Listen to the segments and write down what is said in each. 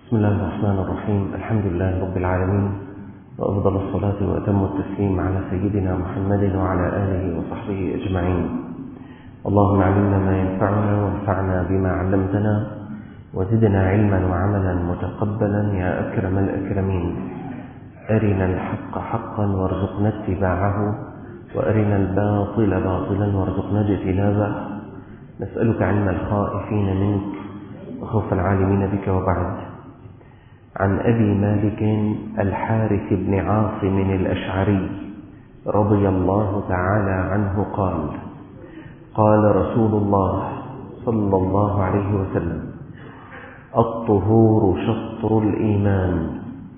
بسم الله الرحمن الرحيم. الحمد لله رب العالمين، وأفضل الصلاة وأتم التسليم على سيدنا محمد وعلى آله وصحبه أجمعين. اللهم علمنا ما ينفعنا وانفعنا بما علمتنا وزدنا علما وعملا متقبلا يا أكرم الأكرمين. أرنا الحق حقا وارزقنا اتباعه، وأرنا الباطل باطلا وارزقنا اجتنابه. نسألك علم الخائفين منك وخوف العالمين بك. وبعد، عن أبي مالك الحارث بن عاصم الأشعري رضي الله تعالى عنه قال: قال رسول الله صلى الله عليه وسلم: الطهور شطر الإيمان،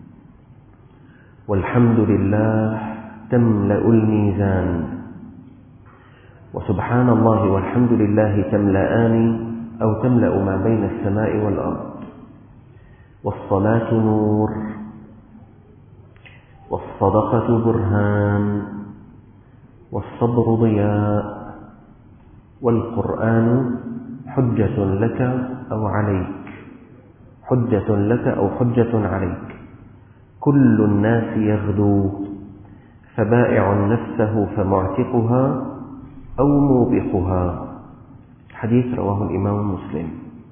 والحمد لله تملأ الميزان، وسبحان الله والحمد لله تملأان أو تملأ ما بين السماء والأرض، والصلاة نور، والصدقة برهان، والصبر ضياء، والقرآن حجة لك أو عليك، حجة لك أو حجة عليك. كل الناس يغدو، فبائع نفسه فمعتقها أو موبقها. حديث رواه الإمام مسلم.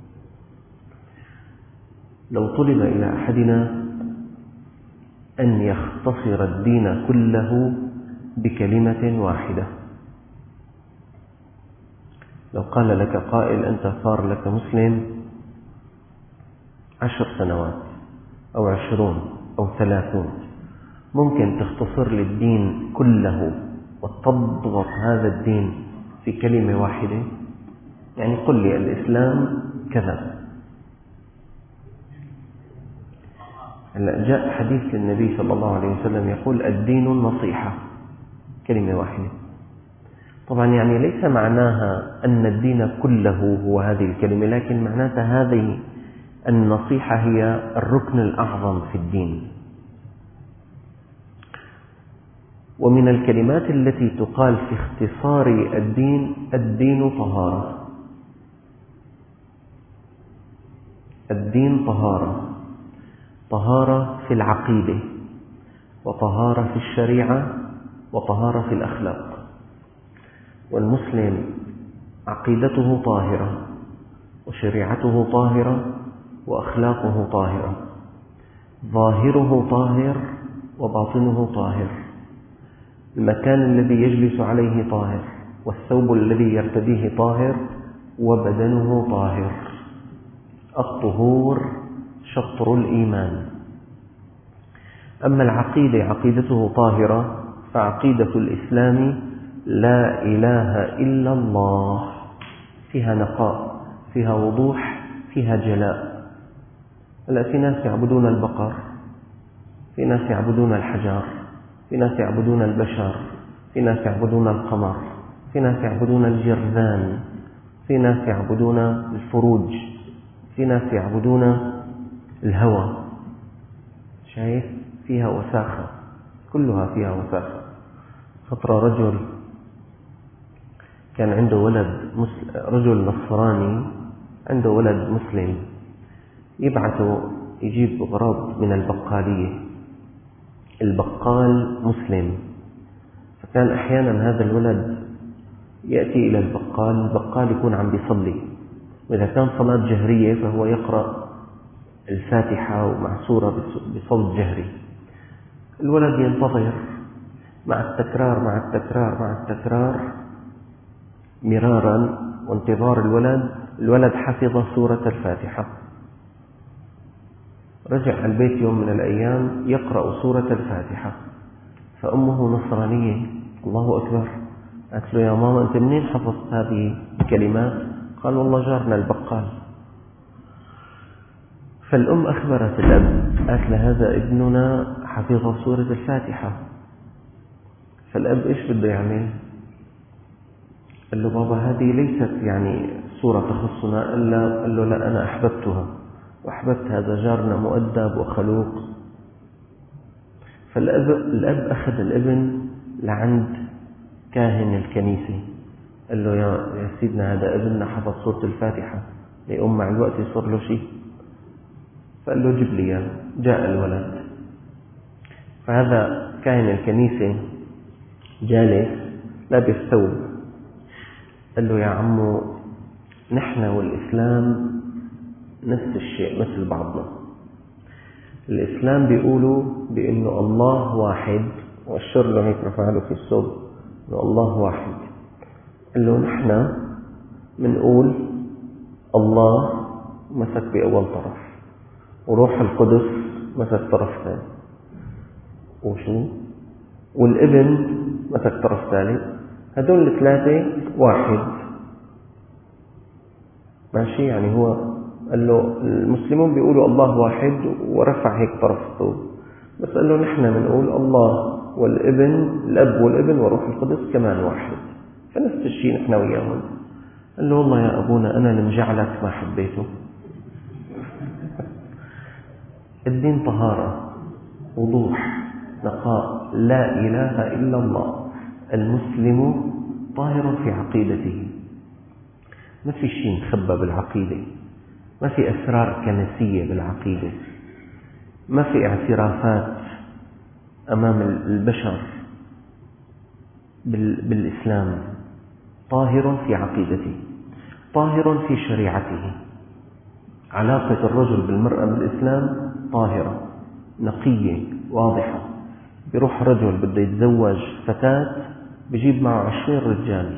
لو طلب إلى أحدنا أن يختصر الدين كله بكلمة واحدة، لو قال لك قائل: أنت صار لك مسلم 10 سنوات أو 20 أو 30، ممكن تختصر للدين كله وتضغط هذا الدين في كلمة واحدة؟ يعني قل لي الإسلام كذا. هلا جاء حديث للنبي صلى الله عليه وسلم يقول: الدين النصيحة، كلمة واحدة. طبعا يعني ليس معناها أن الدين كله هو هذه الكلمة، لكن معناتها هذه النصيحة هي الركن الأعظم في الدين. ومن الكلمات التي تقال في اختصار الدين: الدين طهارة. الدين طهارة، طهارة في العقيدة، وطهارة في الشريعة، وطهارة في الأخلاق. والمسلم عقيدته طاهرة، وشريعته طاهرة، وأخلاقه طاهرة، ظاهره طاهر وباطنه طاهر، المكان الذي يجلس عليه طاهر، والثوب الذي يرتديه طاهر، وبدنه طاهر. الطهور شطر الإيمان. أما العقيدة عقيدته طاهرة، فعقيدة الإسلام لا إله إلا الله، فيها نقاء، فيها وضوح، فيها جلاء. هلا في ناس يعبدون البقر، في ناس يعبدون الحجار، في ناس يعبدون البشر، في ناس يعبدون القمر، في ناس يعبدون الجرذان، في ناس يعبدون الفروج، في ناس يعبدون الهوى. شايف؟ فيها وساخة، كلها فيها وساخة. خطر رجل كان عنده ولد رجل نصراني عنده ولد مسلم، يبعثه يجيب أغراض من البقالية. البقال مسلم، فكان أحيانا هذا الولد يأتي إلى البقال يكون عم بيصلي، وإذا كان صلاة جهرية فهو يقرأ الفاتحة ومع سورة بصوت جهري. الولد ينتظر، مع التكرار مع التكرار مع التكرار مرارا وانتظار الولد حفظ سورة الفاتحة. رجع البيت يوم من الأيام يقرأ سورة الفاتحة، فأمه نصرانية، الله أكبر، قالت له: يا ماما أنت منين حفظت هذه الكلمات؟ قال: والله جارنا البقال. فالأم أخبرت الأب، قالت له: هذا ابننا حفظ سورة الفاتحة. فالأب إيش بده يعمل؟ قال له: بابا هذه ليست يعني سورة تخصنا. قال له: لا، أنا أحببتها، وأحببت هذا جارنا مؤدب وخلوق. فالأب أخذ الابن لعند كاهن الكنيسة، قال له: يا سيدنا هذا ابننا حفظ سورة الفاتحة، يقوم مع الوقت يصير له شيء. فقال له جيب لي إياه. جاء الولد، فهذا كاهن الكنيسة جالس لابس ثوب، قال له يا عمو نحن والإسلام نفس الشيء مثل بعضنا. الإسلام بيقولوا بأنه الله واحد، وأشر له هيك رفع له في الثوب أنه الله واحد. قال له نحن منقول الله مسك بأول طرف، وروح القدس مسك طرف ثاني، وشو والابن مسك طرف ثالث، هدول الثلاثة واحد. ماشي؟ يعني هو قال له المسلمون بيقولوا الله واحد ورفع هيك طرف الثوب، بس قال له نحن بنقول الله والابن، الأب والابن وروح القدس كمان واحد، فنفس الشيء نحن وياهم. قال له والله يا أبونا أنا من جعلك ما حبيته. الدين طهارة، وضوح، نقاء، لا إله إلا الله. المسلم طاهر في عقيدته، ما في شيء مخبى بالعقيدة، ما في أسرار كنسية بالعقيدة، ما في اعترافات أمام البشر بالإسلام. طاهر في عقيدته، طاهر في شريعته. علاقة الرجل بالمرأة بالإسلام طاهرة نقية واضحة. بيروح رجل بده يتزوج فتاة بيجيب معه 20 رجال،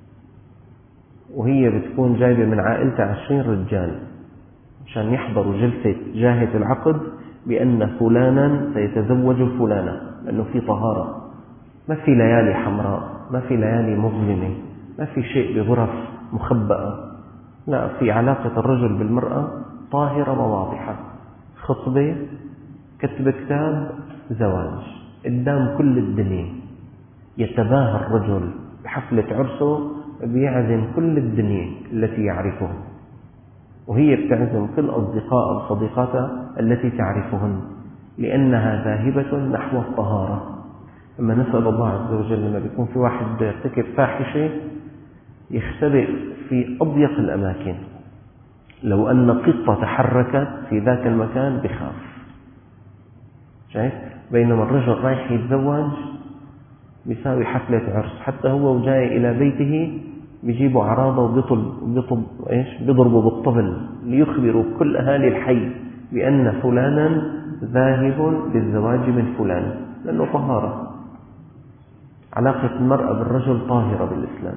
وهي بتكون جايبة من عائلتها 20 رجال عشان يحضروا جلسة جاهة العقد بأن فلانا سيتزوج فلانة، لأنه في طهارة، ما في ليالي حمراء، ما في ليالي مظلمة، ما في شيء بغرف مخبأة. لا، في علاقة الرجل بالمرأة طاهرة وواضحة. خطبة، كتب كتاب، زواج قدام كل الدنيا. يتباهى الرجل بحفلة عرسه، بيعزم كل الدنيا التي يعرفه، وهي بتعزم كل أصدقاء وصديقاتها التي تعرفهن، لأنها ذاهبة نحو الطهارة. أما نسأل الله عز وجل لما بيكون في واحد يرتكب فاحشة يختبئ في أضيق الأماكن، لو أن قطة تحركت في ذاك المكان بخاف. شايف؟ بينما الرجل رايح يتزوج بيساوي حفلة عرس، حتى هو وجاي إلى بيته بيجيبوا عراضة بيضربوا بالطبل ليخبروا كل أهالي الحي بأن فلانا ذاهب للزواج من فلان، لأنه طهارة. علاقة المرأة بالرجل طاهرة بالإسلام.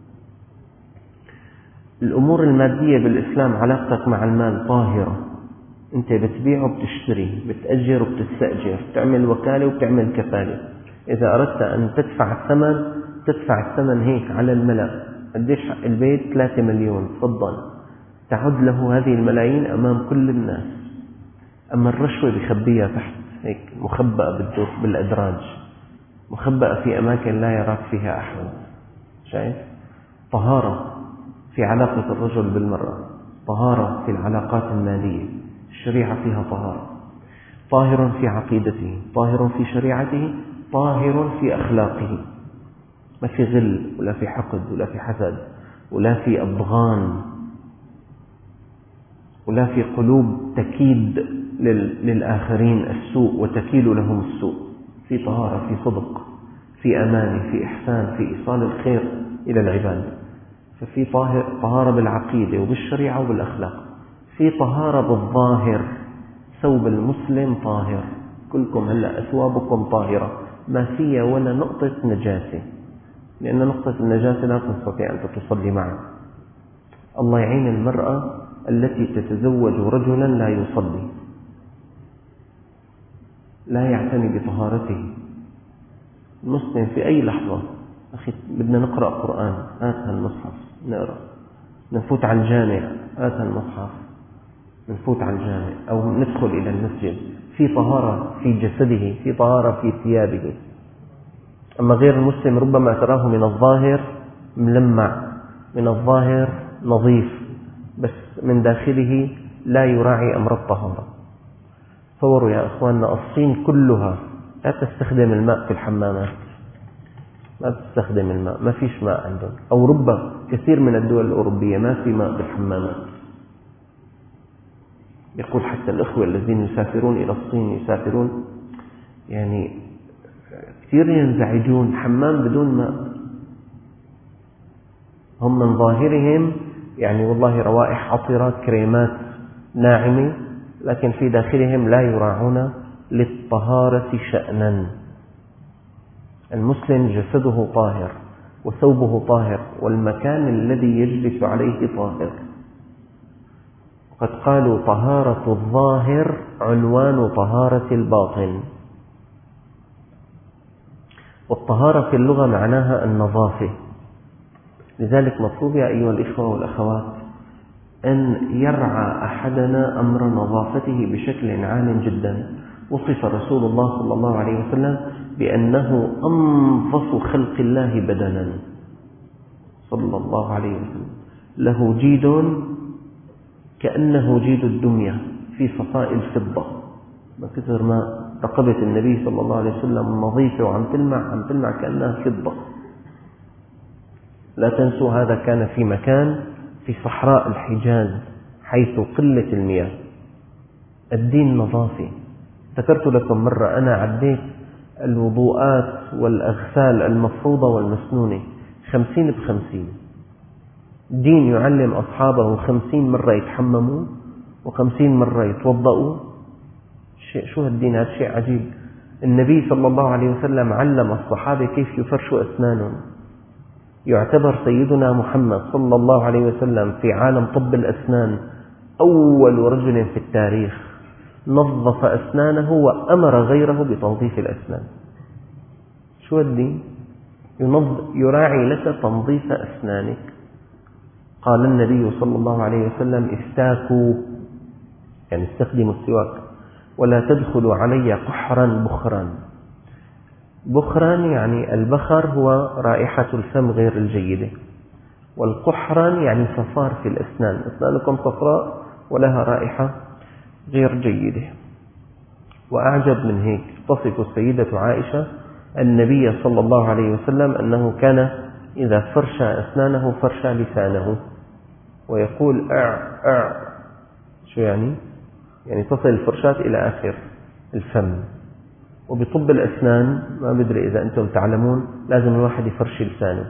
الأمور المادية بالإسلام علاقتك مع المال طاهرة. أنت بتبيع وبتشتري، بتأجر وبتستأجر، بتعمل وكالة وبتعمل كفالة. إذا أردت أن تدفع الثمن تدفع الثمن هيك على الملأ. قديش حق البيت؟ 3 مليون، تفضل. تعد له هذه الملايين أمام كل الناس. أما الرشوة بخبيها تحت هيك مخبأة بالأدراج، مخبأة في أماكن لا يراك فيها أحد. شايف؟ طهارة في علاقة الرجل بالمرأة، طهارة في العلاقات المالية، الشريعة فيها طهارة. طاهر في عقيدته، طاهر في شريعته، طاهر في أخلاقه. ما في غل ولا في حقد ولا في حسد ولا في أضغان ولا في قلوب تكيد للآخرين السوء وتكيل لهم السوء. في طهارة، في صدق، في أمانة، في إحسان، في إيصال الخير إلى العباد. ففي طهارة بالعقيدة وبالشريعة وبالأخلاق. في طهارة بالظاهر، ثوب المسلم طاهر، كلكم هلأ أثوابكم طاهرة ما فيها ولا نقطة نجاسة، لأن نقطة النجاسة لا تستطيع أن تصلي معه. الله يعين المرأة التي تتزوج رجلا لا يصلي، لا يعتني بطهارته. المسلم في أي لحظة أخي بدنا نقرأ قرآن، هاتها المصحف نقرأ، نفوت على الجامع، هاتها المصحف نفوت على الجامع، أو ندخل إلى المسجد. في طهارة في جسده، في طهارة في ثيابه. أما غير المسلم ربما تراه من الظاهر ملمع، من الظاهر نظيف، بس من داخله لا يراعي أمر الطهارة. تصوروا يا أخواننا، الصين كلها لا تستخدم الماء في الحمامات، ما تستخدم الماء، ما فيش ماء عندهم. أوروبا كثير من الدول الأوروبية ما في ماء بالحمامات. يقول حتى الأخوة الذين يسافرون إلى الصين يسافرون يعني كثير ينزعجون، حمام بدون ماء. هم من ظاهرهم يعني والله روائح عطرة، كريمات ناعمة، لكن في داخلهم لا يراعون للطهارة شأنا. المسلم جسده طاهر وثوبه طاهر والمكان الذي يجلس عليه طاهر. قد قالوا طهارة الظاهر عنوان طهارة الباطن. والطهارة في اللغة معناها النظافة. لذلك مطلوب يا أيها الإخوة والأخوات أن يرعى أحدنا أمر نظافته بشكل عال جدا. وصف رسول الله صلى الله عليه وسلم بأنه أنظف خلق الله بدنا صلى الله عليه وسلم، له جيد كأنه جيد الدمية في صفاء الفضة، ما كثر ما رقبة النبي صلى الله عليه وسلم نظيفة وعم تلمع كأنها فضة. لا تنسوا هذا كان في مكان في صحراء الحجاز حيث قلة المياه. الدين نظافة. ذكرت لكم مرة أنا عديت الوضوءات والأغسال المفروضة والمسنونة 50 ب50. دين يعلم أصحابه 50 مرة يتحمموا و50 مرة يتوضأوا. شو هالدين؟ هذا شيء عجيب. النبي صلى الله عليه وسلم علم الصحابة كيف يفرشوا أسنانهم. يعتبر سيدنا محمد صلى الله عليه وسلم في عالم طب الأسنان أول رجل في التاريخ نظف أسنانه وأمر غيره بتنظيف الأسنان. شو الدين؟ يراعي لك تنظيف أسنانك. قال النبي صلى الله عليه وسلم استاكوا، يعني استخدموا السواك، ولا تدخلوا علي قحرا بخرا. بخرا يعني البخر هو رائحة الفم غير الجيدة، والقحرا يعني صفار في الأسنان، أسنانكم صفراء ولها رائحة غير جيدة. وأعجب من هيك تصف السيدة عائشة النبي صلى الله عليه وسلم أنه كان إذا فرش أسنانه فرش لسانه ويقول شو يعني؟ يعني تصل الفرشاة إلى آخر الفم. وبطب الأسنان ما بدري إذا أنتم تعلمون لازم الواحد يفرش لسانه.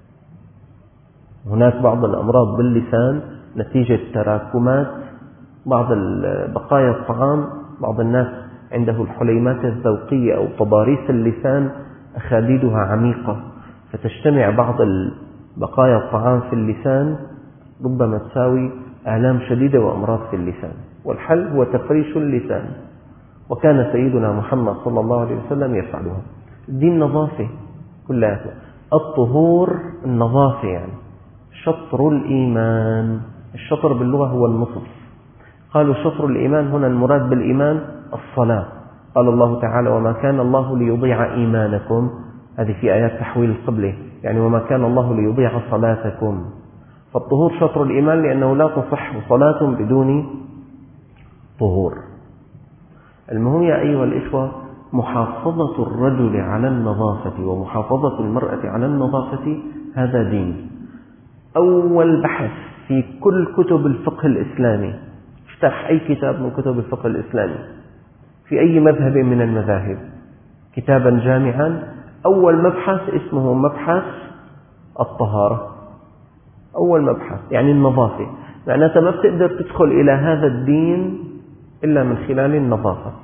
هناك بعض الأمراض باللسان نتيجة تراكمات بعض بقايا الطعام. بعض الناس عنده الحليمات الذوقية أو تضاريس اللسان أخاديدها عميقة، فتجتمع بعض بقايا الطعام في اللسان ربما تساوي آلام شديدة وأمراض في اللسان. والحل هو تفريش اللسان، وكان سيدنا محمد صلى الله عليه وسلم يفعلها. الدين نظافة كلها. الطهور النظافة يعني شطر الإيمان. الشطر باللغة هو النصف. قالوا شطر الإيمان هنا المراد بالإيمان الصلاة. قال الله تعالى وما كان الله ليضيع إيمانكم، هذه في آيات تحويل القبلة، يعني وما كان الله ليضيع صلاتكم. فالطهور شطر الإيمان لأنه لا تصح صلاة بدون طهور. المهم يا أيها الإخوة محافظة الرجل على النظافة ومحافظة المرأة على النظافة هذا دين. أول بحث في كل كتب الفقه الإسلامي، افتح أي كتاب من كتب الفقه الإسلامي في أي مذهب من المذاهب كتابا جامعا، أول مبحث اسمه مبحث الطهارة. أول مبحث يعني النظافة، معناتها ما بتقدر تدخل إلى هذا الدين إلا من خلال النظافة.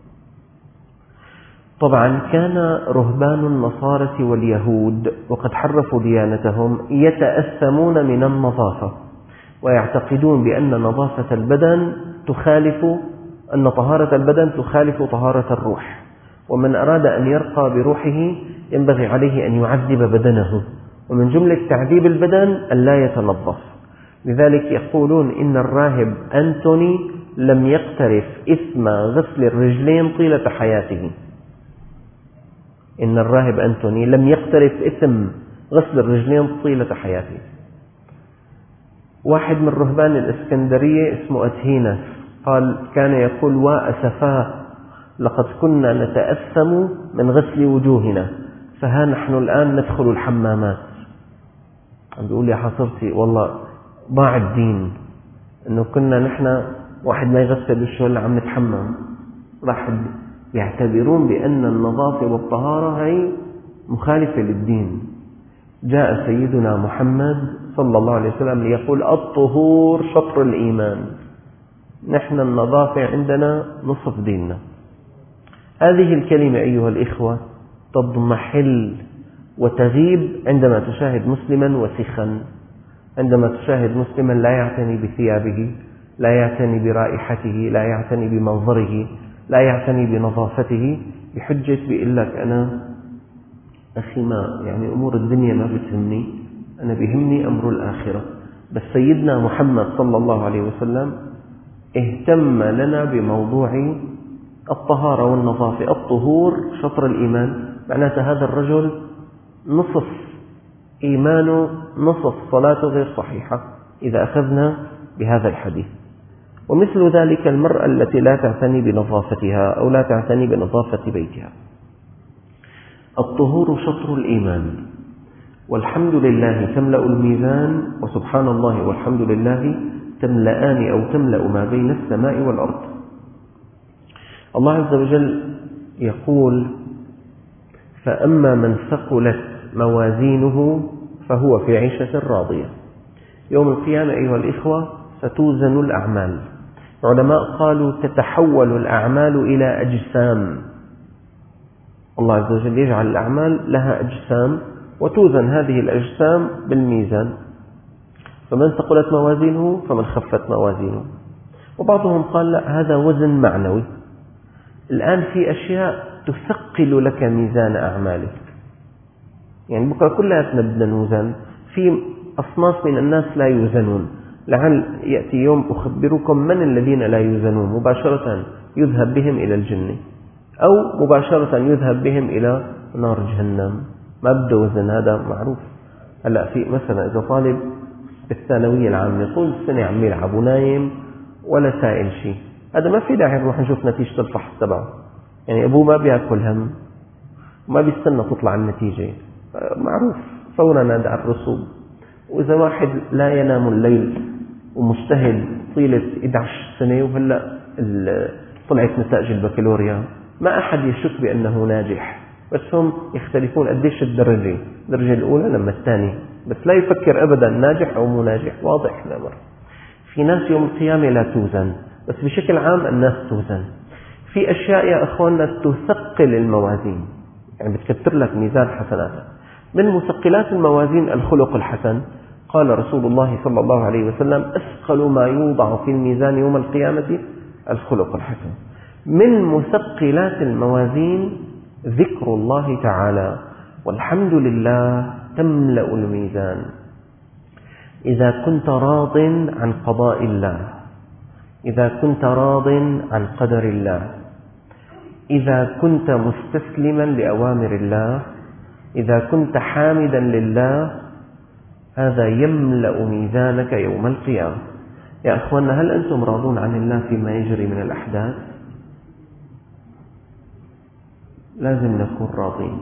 طبعا كان رهبان النصارى واليهود وقد حرفوا ديانتهم يتأثمون من النظافة، ويعتقدون بأن نظافة البدن أن طهارة البدن تخالف طهارة الروح، ومن أراد أن يرقى بروحه ينبغي عليه أن يعذب بدنه، ومن جملة تعذيب البدن أن لا يتنظف. لذلك يقولون إن الراهب أنتوني لم يقترف إثم غسل الرجلين طيلة حياته. إن الراهب أنتوني لم يقترف إثم غسل الرجلين طيلة حياته. واحد من رهبان الإسكندرية اسمه أتهينس قال كان يقول وأسفاه لقد كنا نتأثم من غسل وجوهنا فها نحن الآن ندخل الحمامات. عم بيقول يا حصرتي والله ضاع الدين، إنه كنا نحن واحد ما يغسل وشه هلا عم نتحمم، راح يعتبرون بأن النظافة والطهارة هي مخالفة للدين. جاء سيدنا محمد صلى الله عليه وسلم ليقول الطهور شطر الإيمان، نحن النظافة عندنا نصف ديننا. هذه الكلمة أيها الإخوة تضمحل وتغيب عندما تشاهد مسلما وسخا، عندما تشاهد مسلما لا يعتني بثيابه، لا يعتني برائحته، لا يعتني بمنظره، لا يعتني بنظافته، بحجة بيقول لك أنا أخي ما يعني أمور الدنيا ما بتهمني، أنا بيهمني أمر الآخرة. بس سيدنا محمد صلى الله عليه وسلم اهتم لنا بموضوع الطهارة والنظافة. الطهور شطر الإيمان، معناته هذا الرجل نصف إيمانه نصف صلاته غير صحيحة إذا أخذنا بهذا الحديث. ومثل ذلك المرأة التي لا تعتني بنظافتها أو لا تعتني بنظافة بيتها. الطهور شطر الإيمان، والحمد لله تملأ الميزان، وسبحان الله والحمد لله تملأان أو تملأ ما بين السماء والأرض. الله عز وجل يقول فأما من ثقلت موازينه فهو في عيشة راضية. يوم القيامة أيها الإخوة ستوزن الأعمال. علماء قالوا تتحول الأعمال إلى أجسام، الله عز وجل يجعل الأعمال لها أجسام وتوزن هذه الأجسام بالميزان، فمن ثقلت موازينه فمن خفت موازينه. وبعضهم قال لا، هذا وزن معنوي. الآن في أشياء تثقل لك ميزان أعمالك، يعني بكرة كلها بدنا نوزن. في أصناف من الناس لا يوزنون، لعل يأتي يوم أخبركم من الذين لا يوزنون، مباشرة يذهب بهم إلى الجنة أو مباشرة يذهب بهم إلى نار جهنم، ما بده وزن، هذا معروف. هلأ في مثلا إذا طالب بالثانوية العامة طول السنة عم يلعب ونايم ولا سائل شيء، هذا ما في داعي نروح نشوف نتيجة الفحص تبعه. يعني أبوه ما بيأكل هم وما بيستنى تطلع النتيجة، معروف فورا نادى على الرسوب. وإذا واحد لا ينام الليل ومجتهد طيلة 11 سنة وهلأ طلعت نتائج البكالوريا، ما أحد يشك بأنه ناجح، بس هم يختلفون قديش الدرجة الأولى لما الثانية، بس لا يفكر أبدا ناجح أو مو ناجح. واضح الأمر. في ناس يوم القيامة لا توزن، بس بشكل عام الناس توزن. في أشياء يا أخواننا تثقل الموازين، يعني بتكتر لك ميزان حسناتك. من مثقلات الموازين الخلق الحسن. قال رسول الله صلى الله عليه وسلم أثقل ما يوضع في الميزان يوم القيامة الخلق الحسن. من مثقلات الموازين ذكر الله تعالى، والحمد لله تملأ الميزان. إذا كنت راض عن قضاء الله، إذا كنت راض عن قدر الله، إذا كنت مستسلما لأوامر الله، إذا كنت حامدا لله، هذا يملأ ميزانك يوم القيامة. يا أخوانا، هل أنتم راضون عن الله فيما يجري من الأحداث؟ لازم نكون راضين.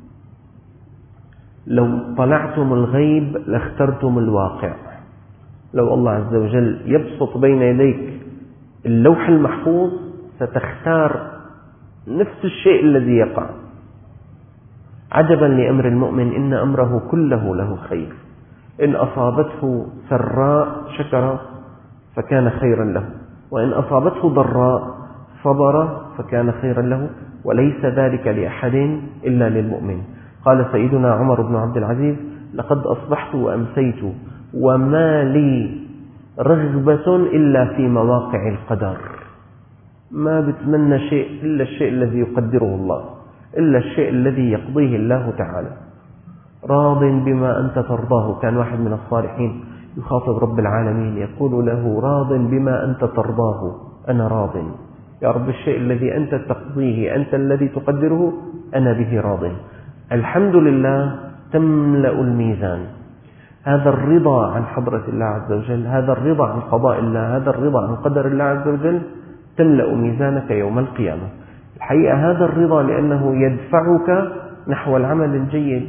لو طلعتم الغيب لاخترتم الواقع. لو الله عز وجل يبسط بين يديك اللوح المحفوظ ستختار نفس الشيء الذي يقع. عجبا لأمر المؤمن إن أمره كله له خير، إن أصابته سراء شكر فكان خيرا له، وإن أصابته ضراء صبر فكان خيرا له، وليس ذلك لأحد إلا للمؤمن. قال سيدنا عمر بن عبد العزيز لقد أصبحت وأمسيت وما لي رغبة إلا في مواقع القدر. ما بتمنى شيء إلا الشيء الذي يقدره الله، إلا الشيء الذي يقضيه الله تعالى. راض بما أنت ترضاه. كان واحد من الصالحين يخاطب رب العالمين يقول له راض بما أنت ترضاه، أنا راض يا رب، الشيء الذي أنت تقضيه أنت الذي تقدره أنا به راض. الحمد لله تملأ الميزان. هذا الرضا عن حضرة الله عز وجل، هذا الرضا عن قضاء الله، هذا الرضا عن قدر الله عز وجل تملأ ميزانك يوم القيامة. الحقيقة هذا الرضا لأنه يدفعك نحو العمل الجيد.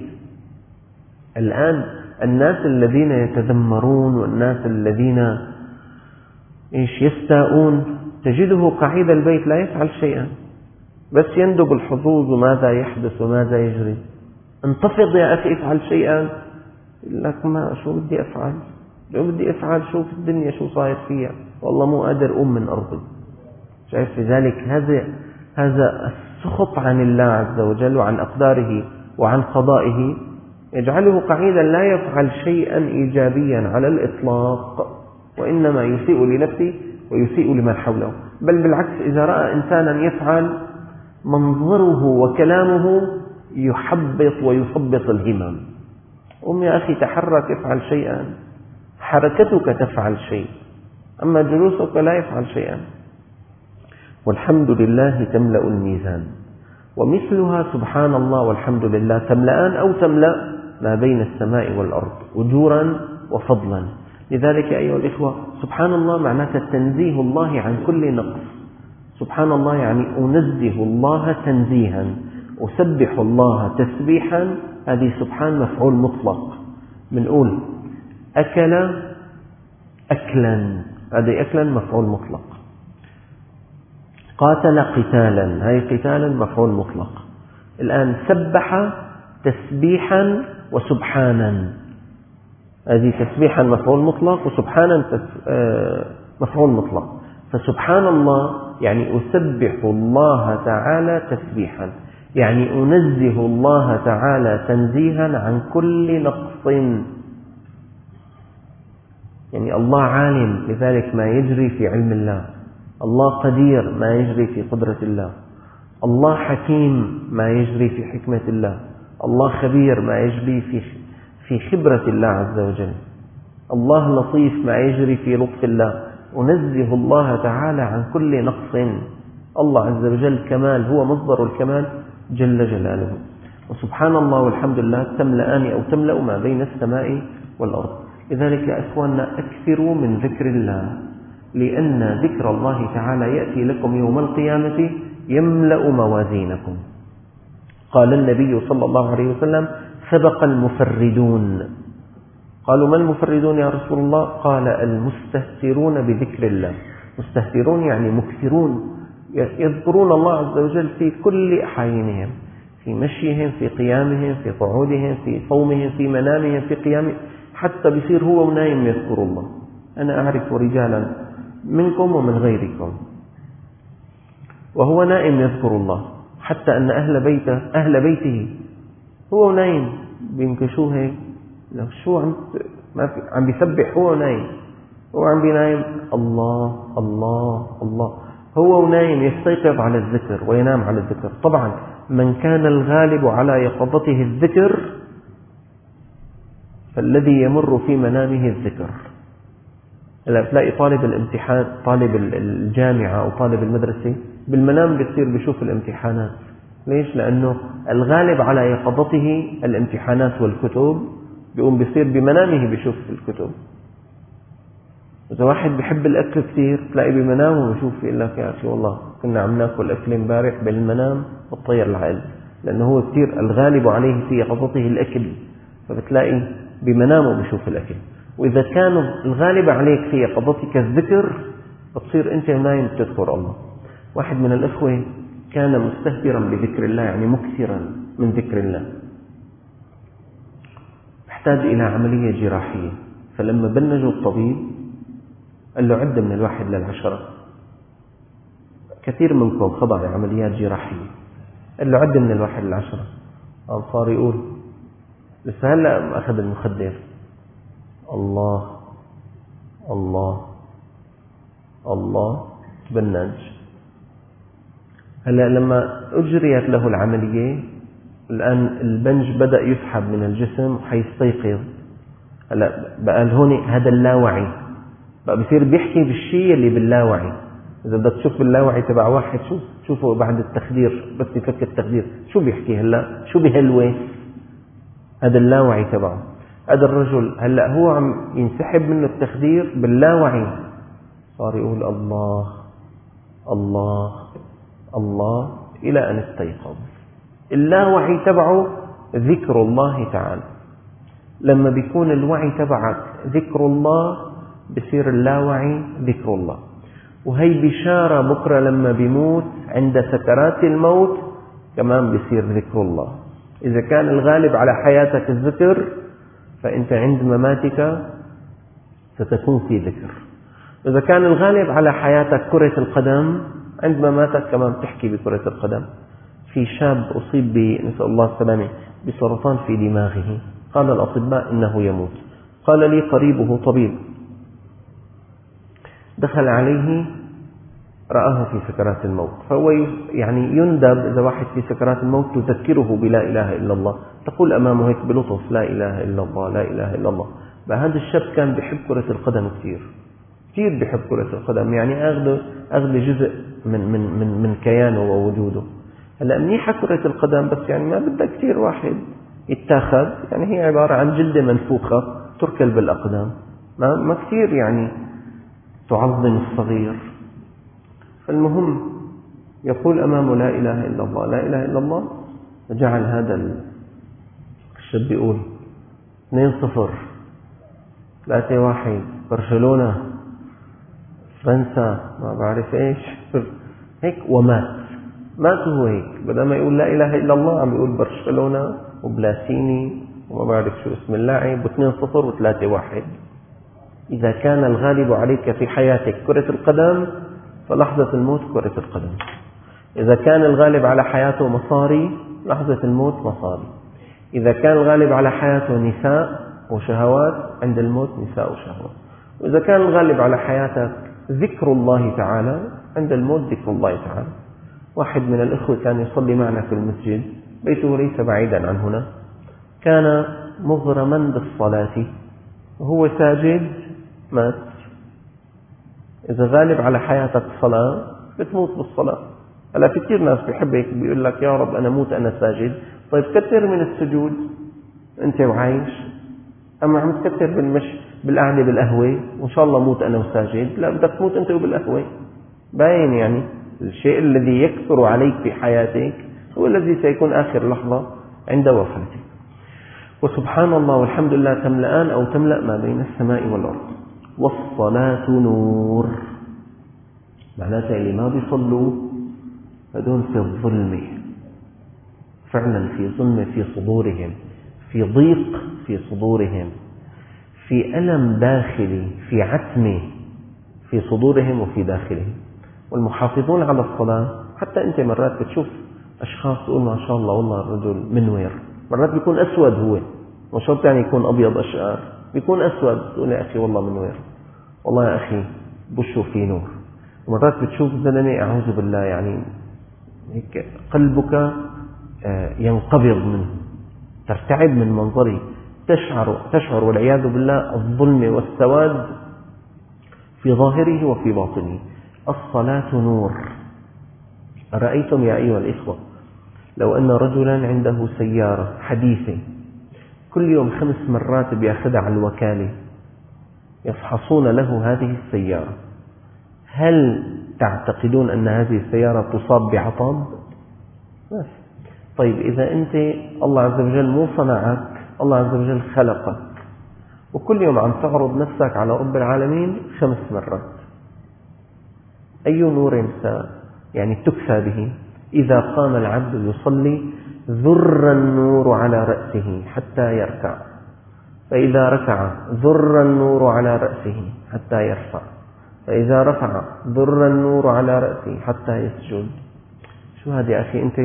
الآن الناس الذين يتذمرون والناس الذين إيش يستاءون، تجده قعيد البيت لا يفعل شيئا، بس يندب الحظوظ وماذا يحدث وماذا يجري. انتفض يا أخي افعل شيئا، يقول لك ما شو بدي أفعل، شوف الدنيا شو صاير فيها، والله مو قادر أقوم من أرضي. شايف؟ لذلك هذا السخط عن الله عز وجل وعن أقداره وعن قضائه يجعله قعيدا لا يفعل شيئا إيجابيا على الإطلاق، وإنما يسيء لنفسه ويسيء لمن حوله. بل بالعكس، إذا رأى إنسانا يفعل منظره وكلامه يحبط ويثبط الهمم. قم يا أخي تحرك، افعل شيئا، حركتك تفعل شيء، أما جلوسك لا يفعل شيئا. والحمد لله تملأ الميزان، ومثلها سبحان الله والحمد لله تملأان أو تملأ ما بين السماء والأرض أجورا وفضلا. لذلك أيها الإخوة، سبحان الله معناته تنزيه الله عن كل نقص. سبحان الله يعني أنزه الله تنزيها، أسبح الله تسبيحا. هذه سبحان مفعول مطلق. بنقول أكل أكلا، هذه أكلا مفعول مطلق. قاتل قتالا، هذه قتالا مفعول مطلق. الآن سبح تسبيحا وسبحانا، هذه تسبيحا مفعول مطلق وسبحانا مفعول مطلق. فسبحان الله يعني أسبح الله تعالى تسبيحا، يعني أنزه الله تعالى تنزيها عن كل نقص. يعني الله عالم، لذلك ما يجري في علم الله. الله قدير، ما يجري في قدرة الله. الله حكيم، ما يجري في حكمة الله. الله خبير، ما يجري في خبرة الله عز وجل. الله لطيف، ما يجري في لطف الله. أنزه الله تعالى عن كل نقص. الله عز وجل كمال، هو مصدر الكمال جل جلاله. وسبحان الله والحمد لله تملأان أو تملأ ما بين السماء والأرض. لذلك يا إخواننا أكثروا من ذكر الله، لأن ذكر الله تعالى يأتي لكم يوم القيامة يملأ موازينكم. قال النبي صلى الله عليه وسلم: سبق المفردون. قالوا: ما المفردون يا رسول الله؟ قال: المستهترون بذكر الله. مستهترون يعني مكثرون، يذكرون الله عز وجل في كل أحايينهم، في مشيهم، في قيامهم، في قعودهم، في صومهم، في منامهم، في قيامهم، حتى بيصير هو ونايم يذكر الله. أنا أعرف رجالا منكم ومن غيركم وهو نائم يذكر الله، حتى أن أهل بيته هو نايم بينكشوه هيك، لو شو عم بيسبح هو نايم، هو عم بينايم الله الله الله، هو ونايم يستيقظ على الذكر وينام على الذكر. طبعا من كان الغالب على يقظته الذكر فالذي يمر في منامه الذكر. هلا تلاقي طالب الامتحان، طالب الجامعة أو طالب المدرسة بالمنام بيصير بيشوف الامتحانات. ليش؟ لأنه الغالب على يقظته الامتحانات والكتب، بيقوم بيصير بمنامه بيشوف الكتب. إذا واحد بيحب الأكل كثير تلاقي بمنامه بيشوف، يقول لك: يا أخي والله كنا عم ناكل أكل امبارح بالمنام والطير العقل، لأنه هو كثير الغالب عليه في يقظته الأكل، فبتلاقي بمنامه بيشوف الأكل. وإذا كان الغالب عليك في يقظتك الذكر بتصير أنت نايم تذكر الله. واحد من الأخوة كان مستهترا بذكر الله، يعني مكثرا من ذكر الله، احتاج إلى عملية جراحية، فلما بنجوا الطبيب قال له: عد من 1 ل10. كثير منكم خضع لعمليات جراحية، قال له: عد من 1 ل10. صار يقول لسه هلأ أخذ المخدر، الله الله الله، بنج. هلأ لما أجريت له العملية الآن البنج بدأ يسحب من الجسم حيستيقظ. هلأ بقى هون هذا اللاوعي بقى بيصير بيحكي بالشيء اللي باللاوعي. إذا بدك تشوف باللاوعي تبع واحد شوفه بعد التخدير، بس يفك التخدير شو بيحكي هلأ، شو بهلوه، هذا اللاوعي تبعه. هذا الرجل هلأ هو عم ينسحب منه التخدير باللاوعي، صار يقول الله الله الله إلى أن استيقظ. اللاوعي تبعه ذكر الله تعالى. لما بيكون الوعي تبعك ذكر الله بصير اللاوعي ذكر الله. وهي بشارة بكرة لما بيموت عند سكرات الموت كمان بصير ذكر الله. إذا كان الغالب على حياتك الذكر فأنت عند مماتك ستكون في ذكر. إذا كان الغالب على حياتك كرة القدم عند مماتك كمان تحكي بكرة القدم. في شاب أصيب نسأل الله السلامة بسرطان في دماغه، قال الأطباء إنه يموت. قال لي قريبه طبيب دخل عليه رآه في سكرات الموت، فهو يعني يندب إذا واحد في سكرات الموت تذكره بلا إله إلا الله، تقول أمامه هيك بلطف لا إله إلا الله لا إله إلا الله. فهذا الشاب كان بيحب كرة القدم كثير بيحب كرة القدم، يعني أغلى جزء من كيانه ووجوده. هلا منيحة كرة القدم بس يعني ما بدها كثير واحد يتاخذ، يعني هي عبارة عن جلدة منفوخة تركل بالأقدام، ما كثير يعني تعظم الصغير. فالمهم يقول أمامه لا إله إلا الله لا إله إلا الله. فجعل هذا الشاب يقول 2-0 3-1 برشلونة فرنسا ما بعرف ايش هيك، ومات هو هيك، بدل ما يقول لا إله إلا الله عم يقول برشلونة وبلاسيني وما بعرف شو اسم اللاعب و2-0 و3-1. إذا كان الغالب عليك في حياتك كرة القدم فلحظة الموت كرة القدم. إذا كان الغالب على حياته مصاري لحظة الموت مصاري. إذا كان الغالب على حياته نساء وشهوات عند الموت نساء وشهوات. وإذا كان الغالب على حياتك ذكر الله تعالى عند الموت ذكر الله تعالى. واحد من الإخوة كان يصلي معنا في المسجد، بيته ليس بعيدا عن هنا، كان مغرما بالصلاة وهو ساجد مات. إذا غالب على حياتك صلاة بتموت بالصلاة. هلا في كثير ناس بيحب هيك بيقول لك يا رب أنا موت أنا ساجد. طيب كثر من السجود أنت وعايش، أما عم تكثر بالقعدة بالقهوة وإن شاء الله موت أنا وساجد، لا بدك تموت أنت وبالقهوة. باين يعني الشيء الذي يكثر عليك في حياتك هو الذي سيكون آخر لحظة عند وفاتك. وسبحان الله والحمد لله تملأان أو تملأ ما بين السماء والأرض. والصلاة نور، معناتها اللي ما بيصلوا هدول في الظلمة، فعلا في ظلمة في صدورهم، في ضيق في صدورهم، في ألم داخلي، في عتمة في صدورهم وفي داخلهم. والمحافظون على الصلاة حتى أنت مرات بتشوف أشخاص تقول ما شاء الله والله الرجل منوير، مرات بيكون أسود هو، مش شرط يعني يكون أبيض أشقر، بيكون أسود تقول يا أخي والله منوير، والله يا أخي بشه فيه نور. ومرات بتشوف زلمة أعوذ بالله يعني هيك قلبك ينقبض منه، ترتعب من منظره، تشعر والعياذ بالله الظلم والسواد في ظاهره وفي باطنه. الصلاة نور. أرأيتم يا أيها الإخوة لو أن رجلا عنده سيارة حديثة كل يوم 5 مرات بيأخذها على الوكالة يفحصون له هذه السيارة، هل تعتقدون أن هذه السيارة تصاب بعطب؟ طيب إذا أنت الله عز وجل مو صنعك، الله عز وجل خلقك وكل يوم عم تعرض نفسك على رب العالمين 5 مرات، أي نور يعني تكسى به؟ إذا قام العبد يصلي ذر النور على رأسه حتى يركع، فإذا ركع ذر النور على رأسه حتى يرفع، فإذا رفع ذر النور على رأسه حتى يسجد. شو هذا يا أخي؟ أنت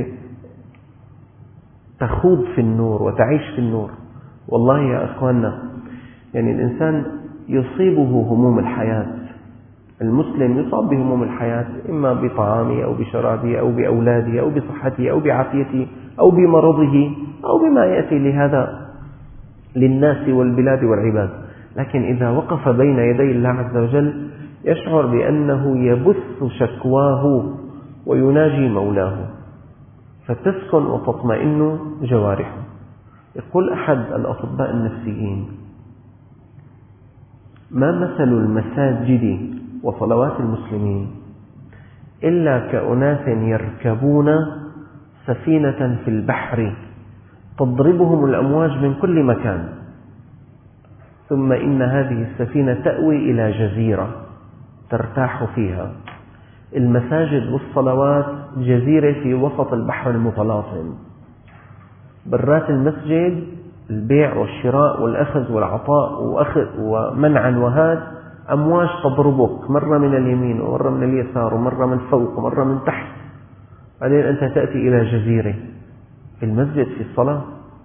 تخوض في النور وتعيش في النور. والله يا أخواننا يعني الإنسان يصيبه هموم الحياة، المسلم يصاب بهموم الحياة إما بطعامه أو بشرابه أو بأولاده أو بصحته أو بعافيته أو بمرضه أو بما يأتي لهذا للناس والبلاد والعباد. لكن إذا وقف بين يدي الله عز وجل يشعر بأنه يبث شكواه ويناجي مولاه، فتسكن وتطمئن جوارحه. يقول أحد الأطباء النفسيين ما مثل المساجد وصلوات المسلمين إلا كأناس يركبون سفينة في البحر تضربهم الأمواج من كل مكان، ثم إن هذه السفينة تأوي إلى جزيرة ترتاح فيها. المساجد والصلوات جزيرة في وسط البحر المتلاطم، برات المسجد البيع والشراء والأخذ والعطاء ومنعا وهات، أمواج تضربك مرة من اليمين ومرة من اليسار ومرة من فوق ومرة من تحت، بعدين أنت تأتي إلى جزيرة في المسجد في الصلاة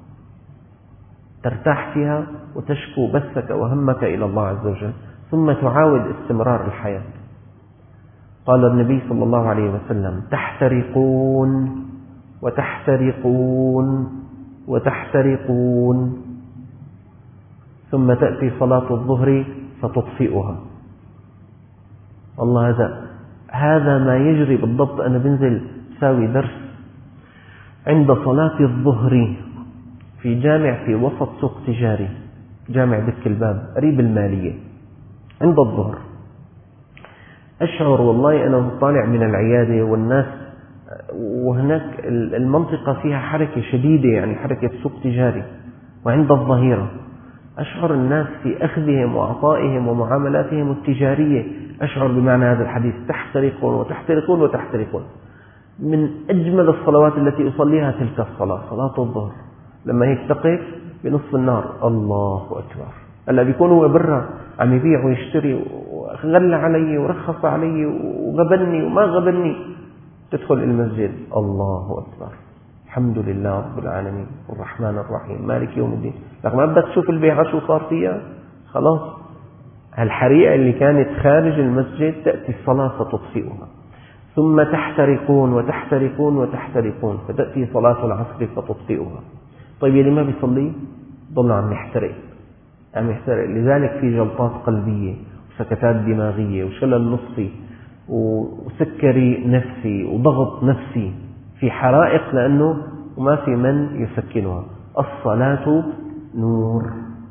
ترتاح فيها وتشكو بثك وهمك إلى الله عز وجل، ثم تعاود استمرار الحياة. قال النبي صلى الله عليه وسلم: تحترقون وتحترقون وتحترقون، ثم تأتي صلاة الظهر فتطفئها. الله، هذا ما يجري بالضبط. أنا بنزل ساوي درس عند صلاة الظهر في جامع في وسط سوق تجاري، جامع دك الباب قريب المالية، عند الظهر أشعر والله أنا طالع من العيادة والناس، وهناك المنطقة فيها حركة شديدة، يعني حركة سوق تجاري، وعند الظهيرة أشعر الناس في أخذهم وعطائهم ومعاملاتهم التجارية، أشعر بمعنى هذا الحديث: تحترقون وتحترقون وتحترقون. من أجمل الصلوات التي أصليها تلك الصلاة، صلاة الظهر، لما هيك تقف بنصف النار، الله أكبر. هلا بيكون هو برا عم يبيع ويشتري وغلى علي ورخص علي وغبني وما غبني، تدخل المسجد، الله أكبر، الحمد لله رب العالمين الرحمن الرحيم مالك يوم الدين. لكن ما بدك تشوف البيعة شو صار فيها، خلاص الحريقة اللي كانت خارج المسجد تأتي الصلاة فتطفئها. ثم تحترقون وتحترقون وتحترقون، فتأتي صلاة العصر فتطفئها. طيب اللي ما بيصلي ضل عم يحترق، عم يحترق. لذلك في جلطات قلبية وسكتات دماغية وشلل نصفي وسكري نفسي وضغط نفسي، في حرائق لأنه وما في من يسكنها. الصلاة نور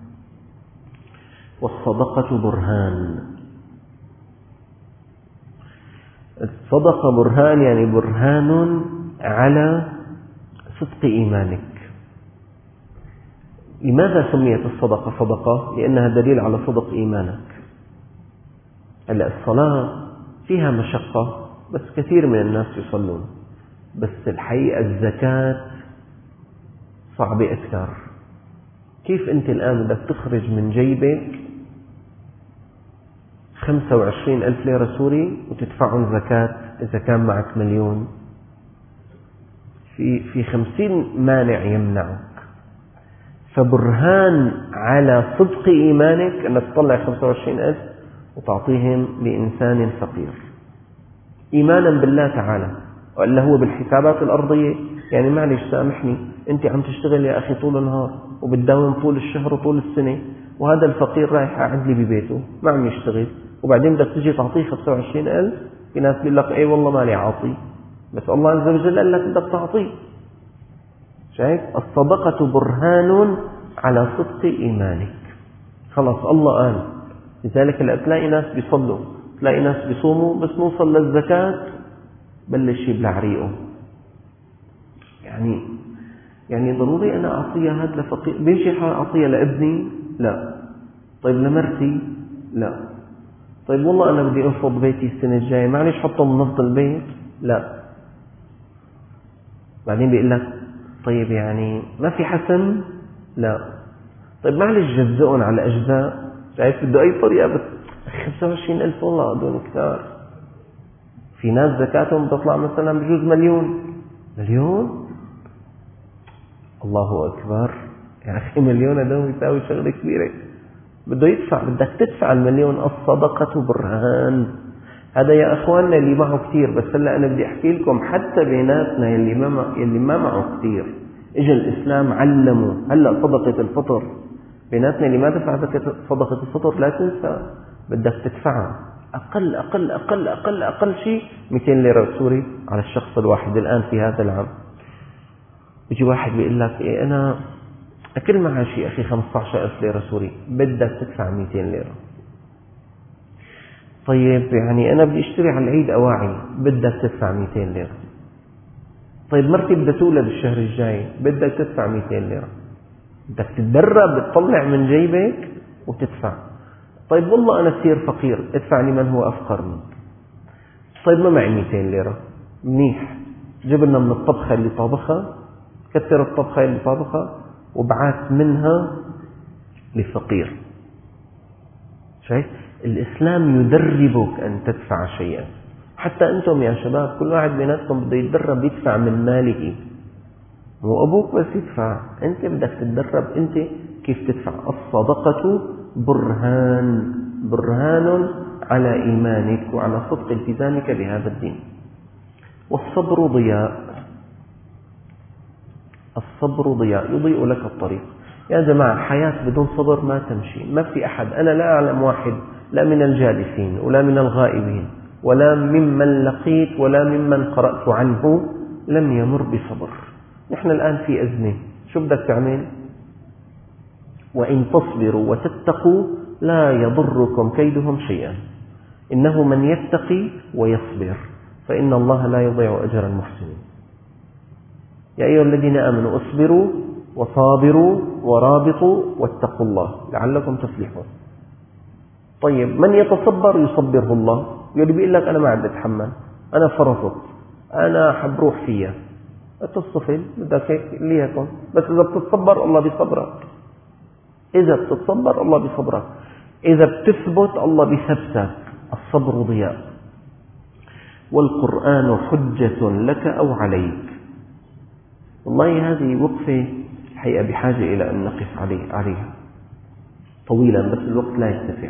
والصدقة برهان. الصدقة برهان، يعني برهان على صدق إيمانك. لماذا سميت الصدقة صدقة؟ لأنها دليل على صدق إيمانك. هلا الصلاة فيها مشقة، بس كثير من الناس يصلون، بس الحقيقة الزكاة صعبة أكثر. كيف أنت الآن بدك تخرج من جيبك 25,000 ليرة سوري وتدفعهم زكاة إذا كان معك مليون؟ في 50 مانع يمنعك. فبرهان على صدق إيمانك أنك تطلع 25,000 وتعطيهم لإنسان فقير إيمانا بالله تعالى، وإلا هو بالحسابات الأرضية. يعني معلش سامحني، أنت عم تشتغل يا أخي طول النهار وبتداوم طول الشهر وطول السنة، وهذا الفقير رايح قاعد لي ببيته ما عم يشتغل، وبعدين بدك تجي تعطيه 25,000. في ناس بيقول لك أي والله مالي عاطي، بس الله عز وجل قال لك بدك تعطيه. شايف؟ الصدقة برهان على صدق إيمانك. خلاص الله قال. لذلك تلاقي ناس بيصلوا، تلاقي ناس بيصوموا، بس نوصل للزكاة بلش يبلع ريقه. يعني ضروري أنا أعطيها هذا لفقير؟ بيجي أعطيها لابني؟ لا. طيب لمرتي؟ لا. طيب والله أنا بدي أنفض بيتي السنة الجاية، معلش حطه من نفض البيت؟ لا. بعدين بيقول لك طيب يعني ما في حسن؟ لا. طيب معلش جزئهم على أجزاء، شايف بده أي طريقة، بس 25,000 والله هذول كتار. في ناس زكاتهم تطلع مثلا بجوز مليون. الله أكبر يا أخي، مليون هذول يساوي شغلة كبيرة، بده يدفع، بدك تدفع المليون. الصدقة برهان. هذا يا أخواننا اللي معه كتير. بس هلا أنا بدي أحكي لكم حتى بيناتنا يلي ما معه كتير، إجا الإسلام علموا. هلا صدقة الفطر بيناتنا اللي ما دفع زكاة صدقة الفطر لا تنسى بدك تدفعها أقل أقل أقل أقل أقل شيء 200 ليرة سوري على الشخص الواحد الآن في هذا العام. يجي واحد بيقول لك إيه أنا أكل معاشي أخي 15,000 ليرة سوري، بدك تدفع 200 ليرة. طيب يعني أنا بدي أشتري على العيد أواعي، بدك تدفع 200 ليرة. طيب مرتي بدها تولد الشهر الجاي، بدك تدفع 200 ليرة. بدك تتدرب تطلع من جيبك وتدفع. طيب والله أنا كثير فقير، ادفع لمن هو أفقر منك. طيب ما معي 200 ليرة، منيح، جيب لنا من الطبخة اللي طابخها، كثر الطبخة اللي طابخها وابعث منها لفقير. شايف؟ الإسلام يدربك أن تدفع شيئا. حتى أنتم يا شباب كل واحد بيناتكم بده يتدرب يدفع من ماله، مو أبوك بس يدفع، أنت بدك تتدرب أنت كيف تدفع. الصدقة برهان على إيمانك وعلى صدق التزامك بهذا الدين. والصبر ضياء يضيء لك الطريق. يا جماعة حياة بدون صبر ما تمشي. ما في أحد، أنا لا أعلم واحد، لا من الجالسين ولا من الغائبين ولا ممن لقيت ولا ممن قرأت عنه لم يمر بصبر. نحن الآن في أزمة، شو بدك تعمل؟ وإن تصبروا وتتقوا لا يضركم كيدهم شيئا، إنه من يتقي ويصبر فإن الله لا يضيع أجر المحسنين. يا أيها الذين آمنوا اصبروا وصابروا ورابطوا واتقوا الله لعلكم تفلحون. طيب من يتصبر يصبره الله. يقول بيقول لك أنا ما عندي أتحمل، أنا فرطت، أنا حبروح فيها، اتصفل بدك هيك اللي يكون، بس إذا بتتصبر الله بيصبرك. إذا بتتصبر الله بيصبرك، إذا بتثبت الله بيثبتك. الصبر ضياء. والقرآن حجة لك أو عليك. والله هذه وقفة الحقيقة بحاجة إلى أن نقف عليها طويلا، بس الوقت لا يتسع.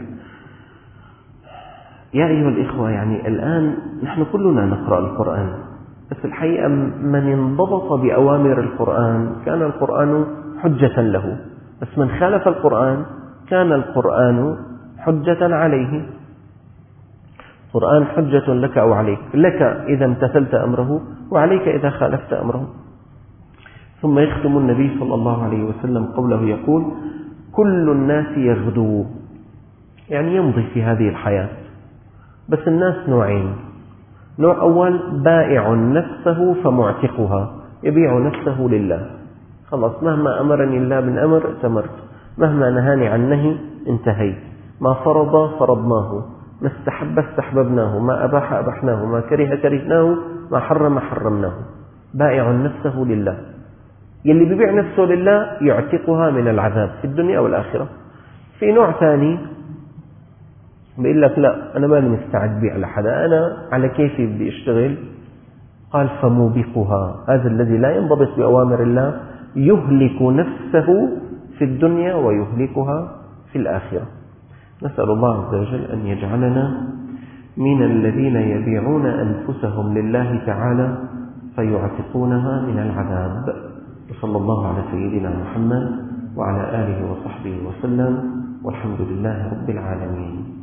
يا أيها الإخوة، يعني الآن نحن كلنا نقرأ القرآن، بس الحقيقة من انضبط بأوامر القرآن كان القرآن حجة له، بس من خالف القرآن كان القرآن حجة عليه. القرآن حجة لك أو عليك، لك إذا امتثلت أمره وعليك إذا خالفت أمره. ثم يختم النبي صلى الله عليه وسلم قوله يقول: كل الناس يغدو، يعني يمضي في هذه الحياة، بس الناس نوعين. نوع أول بائع نفسه فمعتقها، يبيع نفسه لله، خلاص مهما أمرني الله من أمر ائتمرت، مهما نهاني عن نهي انتهيت، ما فرض فرضناه، ما استحب استحببناه، ما أباح أبحناه، ما كره كرهناه، ما حرم حرمناه. بائع نفسه لله. يلي بيبيع نفسه لله يعتقها من العذاب في الدنيا والآخرة. في نوع ثاني بيقول لك لا، أنا ما مستعد بيع لحدا، أنا على كيفي بدي أشتغل. قال: فموبقها، هذا الذي لا ينضبط بأوامر الله يهلك نفسه في الدنيا ويهلكها في الآخرة. نسأل الله عز وجل أن يجعلنا من الذين يبيعون أنفسهم لله تعالى فيعتقونها من العذاب. وصلى الله على سيدنا محمد وعلى آله وصحبه وسلم، والحمد لله رب العالمين.